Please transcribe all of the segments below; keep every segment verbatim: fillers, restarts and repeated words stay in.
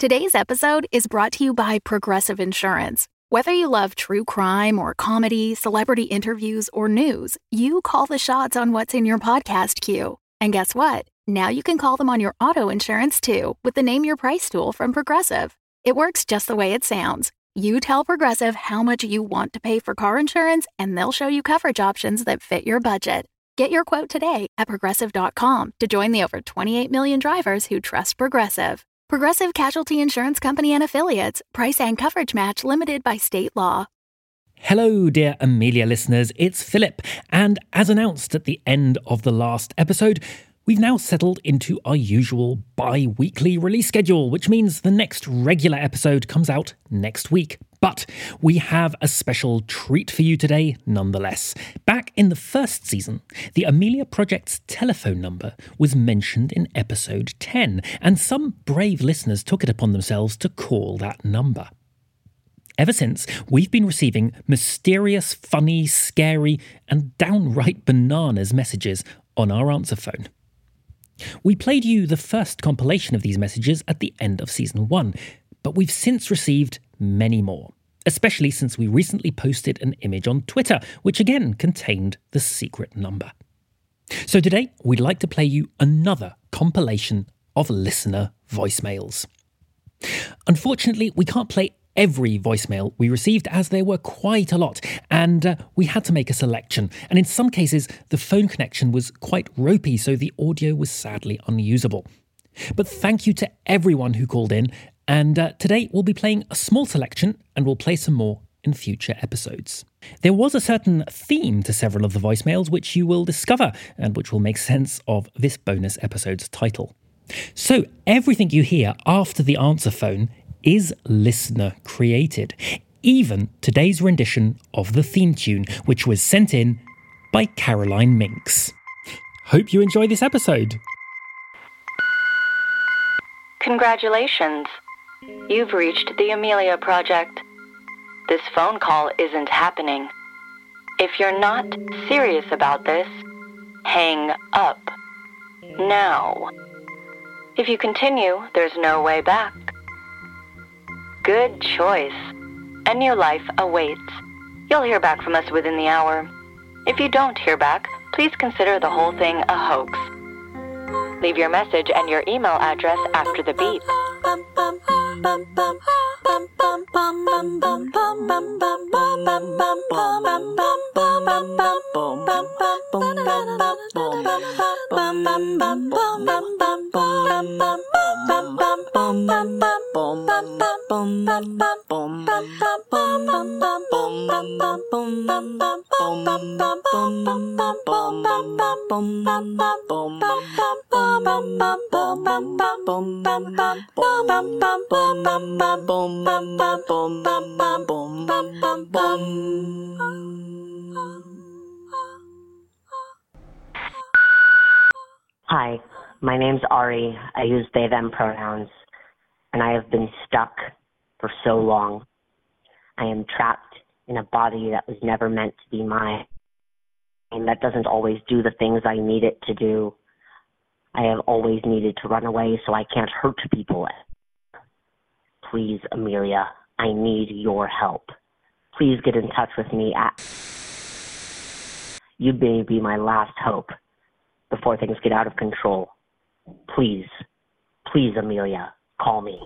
Today's episode is brought to you by Progressive Insurance. Whether you love true crime or comedy, celebrity interviews, or news, you call the shots on what's in your podcast queue. And guess what? Now you can call them on your auto insurance too with the Name Your Price tool from Progressive. It works just the way it sounds. You tell Progressive how much you want to pay for car insurance, and they'll show you coverage options that fit your budget. Get your quote today at progressive dot com to join the over twenty-eight million drivers who trust Progressive. Progressive Casualty Insurance Company and Affiliates. Price and coverage match limited by state law. Hello, dear Amelia listeners. It's Philip. And as announced at the end of the last episode, we've now settled into our usual bi-weekly release schedule, which means the next regular episode comes out next week. But we have a special treat for you today, nonetheless. Back in the first season, the Amelia Project's telephone number was mentioned in episode ten, and some brave listeners took it upon themselves to call that number. Ever since, we've been receiving mysterious, funny, scary, and downright bananas messages on our answer phone. We played you the first compilation of these messages at the end of season one, but we've since received many more, especially since we recently posted an image on Twitter, which again contained the secret number. So today, we'd like to play you another compilation of listener voicemails. Unfortunately, we can't play every voicemail we received, as there were quite a lot, and uh, we had to make a selection. And in some cases, the phone connection was quite ropey, so the audio was sadly unusable. But thank you to everyone who called in, and uh, today we'll be playing a small selection, and we'll play some more in future episodes. There was a certain theme to several of the voicemails, which you will discover, and which will make sense of this bonus episode's title. So everything you hear after the answer phone is listener created, even today's rendition of the theme tune, which was sent in by Caroline Minks. Hope you enjoy this episode. Congratulations. You've reached the Amelia Project. This phone call isn't happening. If you're not serious about this, hang up now. If you continue, there's no way back. Good choice. A new life awaits. You'll hear back from us within the hour. If you don't hear back, please consider the whole thing a hoax. Leave your message and your email address after the beep. Hi, my name's Ari. I use they, them pronouns, and I have been stuck for so long. I am trapped in a body that was never meant to be mine, and that doesn't always do the things I need it to do. I have always needed to run away so I can't hurt people. Please, Amelia, I need your help. Please get in touch with me at... You may be my last hope before things get out of control. Please, please, Amelia, call me.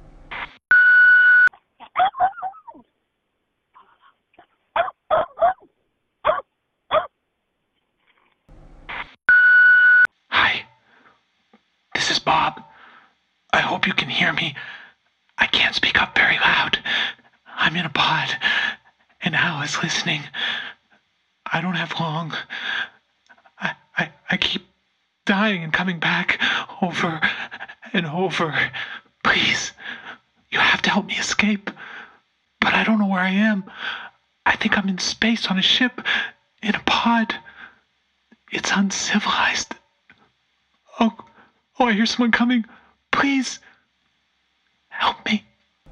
Hi, this is Bob. I hope you can hear me. I can't speak up very loud. I'm in a pod, and Al is listening. I don't have long. I, I, I keep dying and coming back over and over. Please, you have to help me escape. But I don't know where I am. I think I'm in space on a ship, in a pod. It's uncivilized. Oh, oh, I hear someone coming. Please, help me.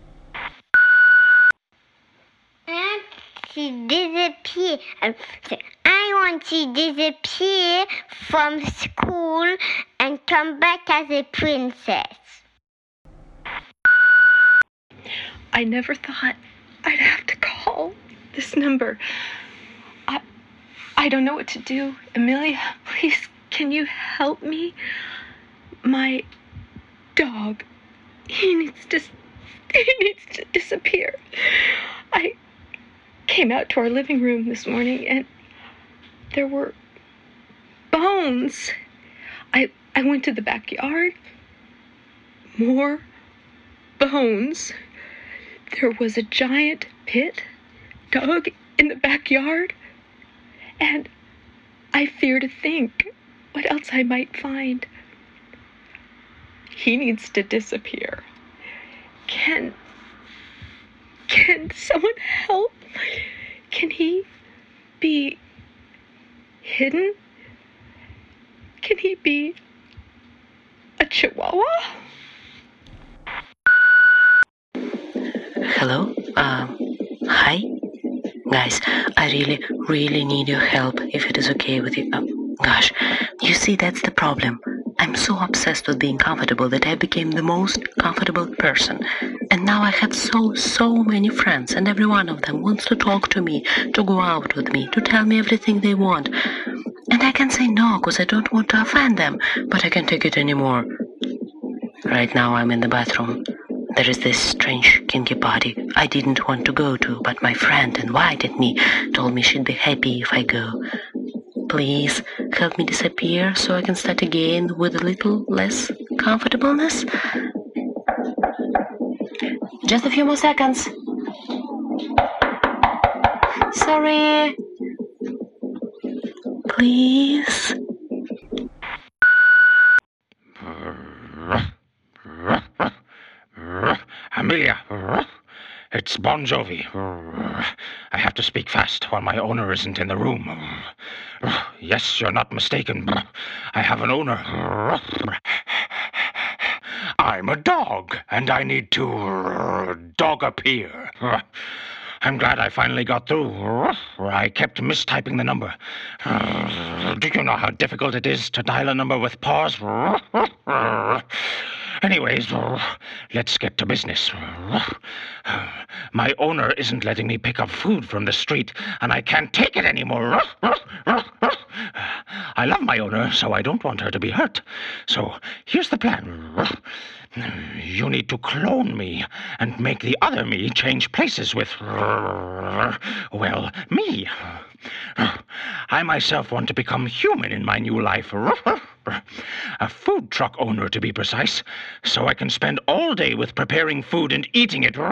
To disappear. I want to disappear from school and come back as a princess. I never thought I'd have to call this number. I, I don't know what to do. Amelia, please, can you help me? My dog, he needs to, he needs to disappear. I came out to our living room this morning and there were bones. I, I went to the backyard. More bones. There was a giant pit dug in the backyard. And I fear to think what else I might find. He needs to disappear. Can, can someone help? Can he be hidden? Can he be a chihuahua? Hello? Um, hi? Guys, I really, really need your help, if it is okay with you. Um, gosh, you see, that's the problem. I'm so obsessed with being comfortable that I became the most comfortable person. And now I have so, so many friends, and every one of them wants to talk to me, to go out with me, to tell me everything they want. And I can say no, because I don't want to offend them, but I can't take it anymore. Right now I'm in the bathroom. There is this strange kinky party I didn't want to go to, but my friend invited me, told me she'd be happy if I go. Please help me disappear so I can start again with a little less comfortableness. Just a few more seconds. Sorry. Please. Amelia, it's Bon Jovi. I have to speak fast while my owner isn't in the room. Yes, you're not mistaken. I have an owner. I'm a dog, and I need to dog appear. I'm glad I finally got through. I kept mistyping the number. Do you know how difficult it is to dial a number with pause? Anyways, let's get to business. My owner isn't letting me pick up food from the street, and I can't take it anymore. I love my owner, so I don't want her to be hurt. So here's the plan. You need to clone me and make the other me change places with, well, me. I myself want to become human in my new life. A food truck owner, to be precise, so I can spend all day with preparing food and eating it.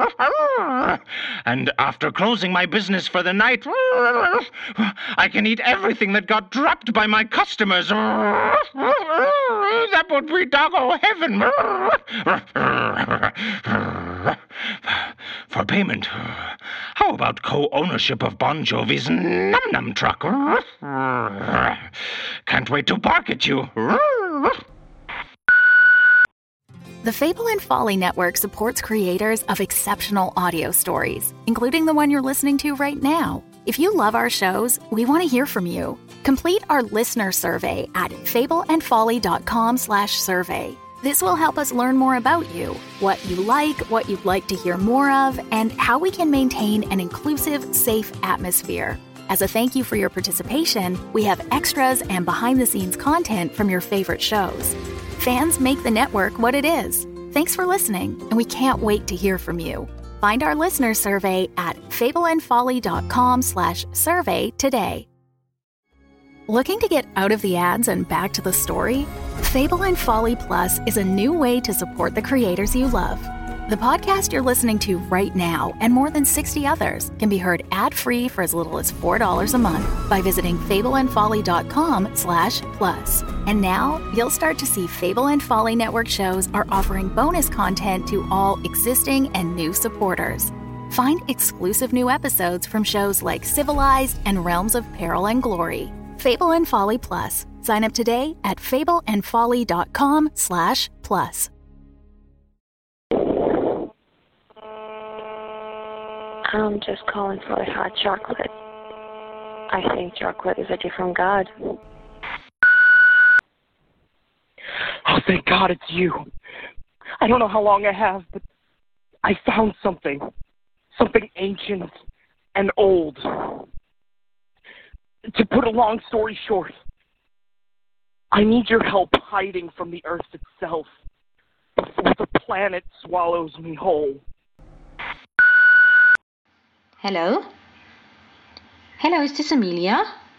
And after closing my business for the night, I can eat everything that got dropped by my customers. That would be doggo heaven. For payment, how about co-ownership of Bon Jovi's Num Num truck? Can't wait to bark at you. The Fable and Folly Network supports creators of exceptional audio stories, including the one you're listening to right now. If you love our shows, we want to hear from you. Complete our listener survey at fableandfolly.com slash survey. This will help us learn more about you, what you like, what you'd like to hear more of, and how we can maintain an inclusive, safe atmosphere. As a thank you for your participation, we have extras and behind-the-scenes content from your favorite shows. Fans make the network what it is. Thanks for listening, and we can't wait to hear from you. Find our listener survey at fableandfolly.com slash survey today. Looking to get out of the ads and back to the story? Fable and Folly Plus is a new way to support the creators you love. The podcast you're listening to right now and more than sixty others can be heard ad-free for as little as four dollars a month by visiting fableandfolly.com slash plus. And now you'll start to see Fable and Folly Network shows are offering bonus content to all existing and new supporters. Find exclusive new episodes from shows like Civilized and Realms of Peril and Glory. Fable and Folly Plus. Sign up today at fableandfolly.com slash plus. I'm just calling for a hot chocolate. I think chocolate is a gift from God. Oh, thank God it's you. I don't know how long I have, but I found something. Something ancient and old. To put a long story short, I need your help hiding from the Earth itself before the planet swallows me whole. Hello? Hello, is this Amelia?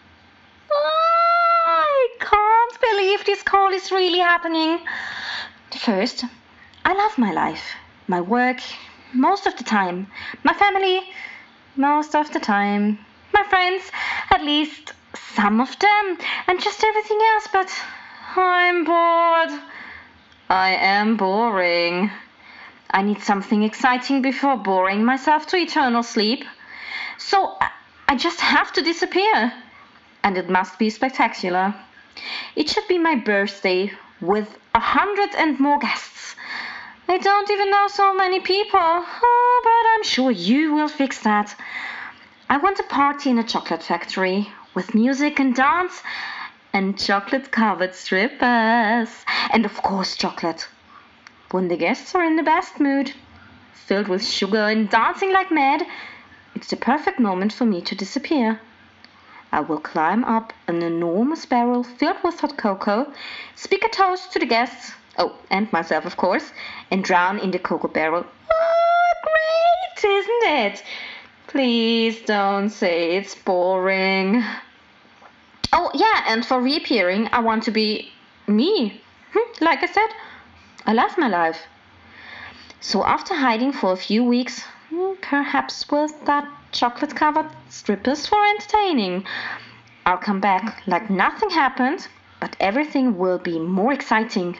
Oh, I can't believe this call is really happening. First, I love my life, my work, most of the time, my family, most of the time, my friends, at least some of them, and just everything else, but I'm bored. I am boring. I need something exciting before boring myself to eternal sleep. So I just have to disappear. And it must be spectacular. It should be my birthday with a hundred and more guests. I don't even know so many people, oh, but I'm sure you will fix that. I want a party in a chocolate factory with music and dance and chocolate-covered strippers. And of course chocolate. When the guests are in the best mood, filled with sugar and dancing like mad, it's the perfect moment for me to disappear. I will climb up an enormous barrel filled with hot cocoa, speak a toast to the guests, oh, and myself of course, and drown in the cocoa barrel. Oh, great, isn't it? Please don't say it's boring. Oh, yeah, and for reappearing, I want to be me. Hm, like I said, I love my life. So after hiding for a few weeks, perhaps with that chocolate-covered strippers for entertaining, I'll come back like nothing happened, but everything will be more exciting.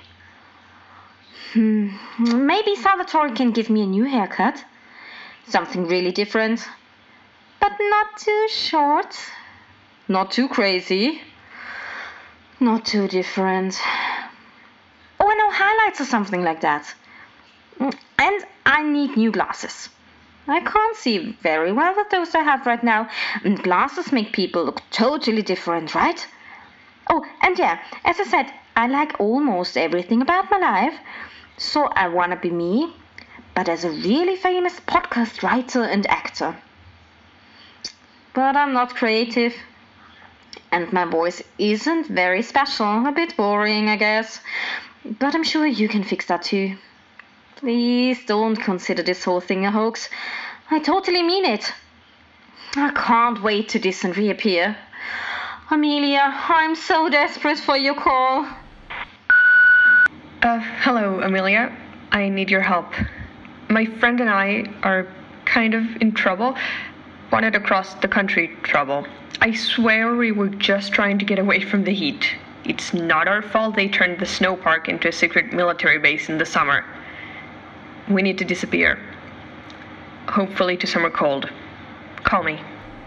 Hmm, maybe Salvatore can give me a new haircut. Something really different, but not too short, not too crazy, not too different. Oh, I know, highlights or something like that. And I need new glasses. I can't see very well with those I have right now, and glasses make people look totally different, right? Oh, and yeah, as I said, I like almost everything about my life, so I want to be me, but as a really famous podcast writer and actor. But I'm not creative, and my voice isn't very special, a bit boring, I guess, but I'm sure you can fix that too. Please don't consider this whole thing a hoax. I totally mean it. I can't wait to dis and reappear. Amelia, I'm so desperate for your call. Uh, hello, Amelia. I need your help. My friend and I are kind of in trouble. Wanted across the country trouble. I swear we were just trying to get away from the heat. It's not our fault they turned the snow park into a secret military base in the summer. We need to disappear. Hopefully to somewhere cold. Call me.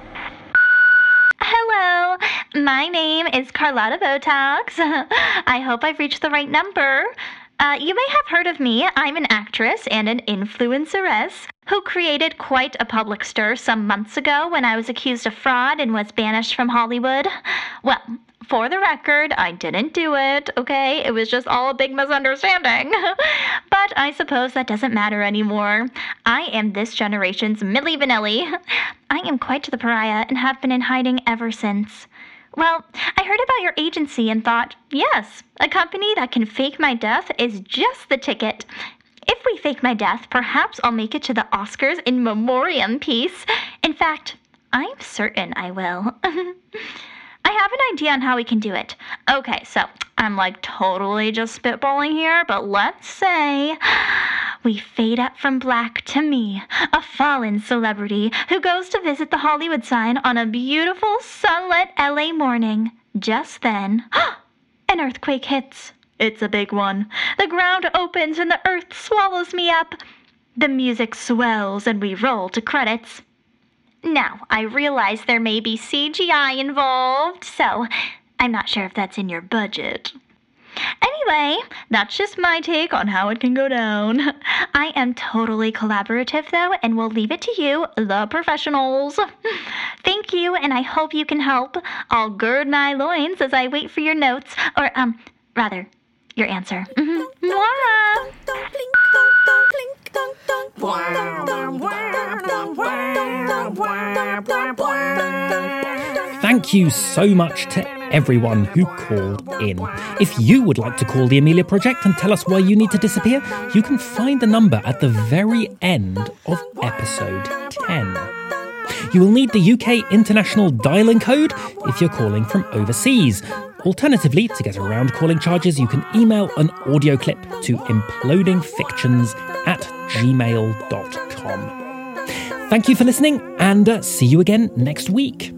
Hello, my name is Carlotta Botox. I hope I've reached the right number. Uh, you may have heard of me. I'm an actress and an influenceress who created quite a public stir some months ago when I was accused of fraud and was banished from Hollywood. Well, for the record, I didn't do it, okay? It was just all a big misunderstanding. But I suppose that doesn't matter anymore. I am this generation's Milli Vanilli. I am quite the pariah and have been in hiding ever since. Well, I heard about your agency and thought, yes, a company that can fake my death is just the ticket. If we fake my death, perhaps I'll make it to the Oscars in memoriam piece. In fact, I'm certain I will. I have an idea on how we can do it. Okay, so I'm like totally just spitballing here, but let's say we fade up from black to me, a fallen celebrity who goes to visit the Hollywood sign on a beautiful sunlit L A morning. Just then, an earthquake hits. It's a big one. The ground opens and the earth swallows me up. The music swells and we roll to credits. Now, I realize there may be C G I involved, so I'm not sure if that's in your budget. Anyway, that's just my take on how it can go down. I am totally collaborative, though, and will leave it to you, the professionals. Thank you, and I hope you can help. I'll gird my loins as I wait for your notes, or, um, rather, your answer. Mm-hmm. Mwah! Thank you so much to everyone who called in. If you would like to call the Amelia Project and tell us why you need to disappear, you can find the number at the very end of episode ten. You will need the U K international dialing code if you're calling from overseas. Alternatively, to get around calling charges, you can email an audio clip to implodingfictions at gmail dot com. Thank you for listening, and uh, see you again next week.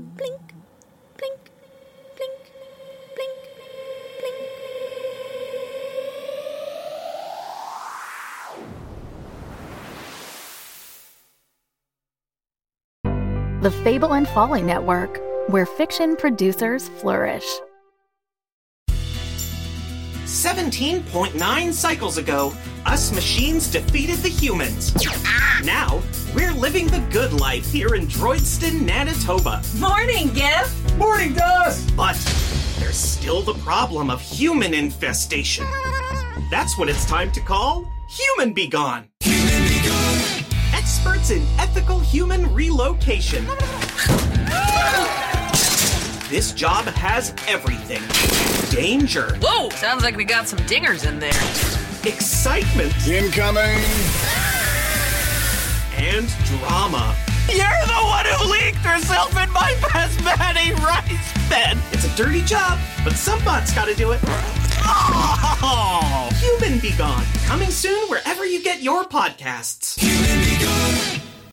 The Fable and Folly Network, where fiction producers flourish. seventeen point nine cycles ago, us machines defeated the humans. Now, we're living the good life here in Droidston, Manitoba. Morning, Gif! Morning, Dust! But there's still the problem of human infestation. That's what it's time to call Human Be Gone. Human Be Gone! Experts in ethical human relocation. This job has everything. Danger. Whoa! Sounds like we got some dingers in there. Excitement. Incoming. And drama. You're the one who leaked herself in my basmati rice bed. It's a dirty job, but some bot's gotta do it. Oh! Human Be Gone. Coming soon wherever you get your podcasts.